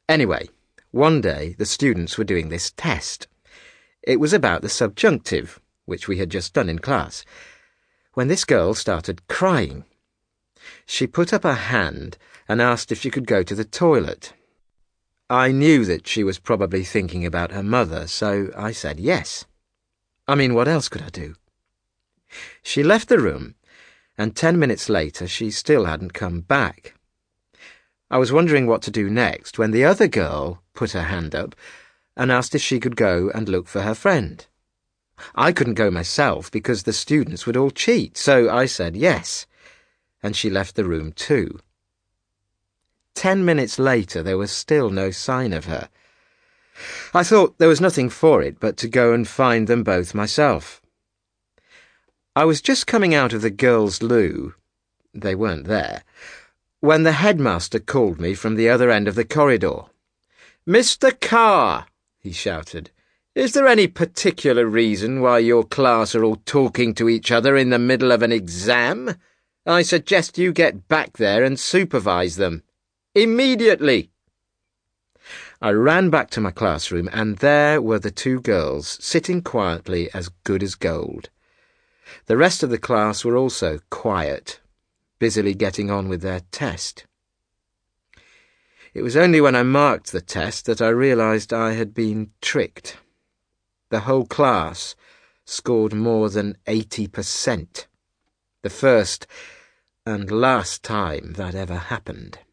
Anyway, one day the students were doing this test. It was about the subjunctive, which we had just done in class, when this girl started crying. She put up her hand and asked if she could go to the toilet. I knew that she was probably thinking about her mother, so I said yes. I mean, what else could I do? She left the room, and 10 minutes later she still hadn't come back. I was wondering what to do next when the other girl put her hand up and asked if she could go and look for her friend. I couldn't go myself because the students would all cheat, so I said yes, and she left the room too. 10 minutes later there was still no sign of her. I thought there was nothing for it but to go and find them both myself. I was just coming out of the girls' loo, they weren't there, when the headmaster called me from the other end of the corridor. "Mr. Carr," he shouted, "is there any particular reason why your class are all talking to each other in the middle of an exam? I suggest you get back there and supervise them. Immediately!" I ran back to my classroom, and there were the two girls, sitting quietly as good as gold. The rest of the class were also quiet, busily getting on with their test. It was only when I marked the test that I realized I had been tricked. The whole class scored more than 80%. The first and last time that ever happened.